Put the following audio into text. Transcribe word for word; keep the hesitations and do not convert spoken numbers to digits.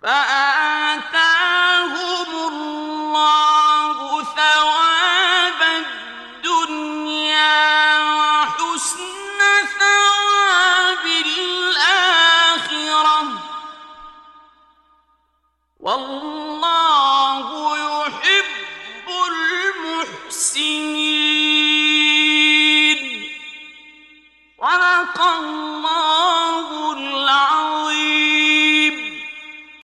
فآتاهم الله ثواب الدنيا وحسن ثواب الآخرة والله يحب المحسنين. صدق الله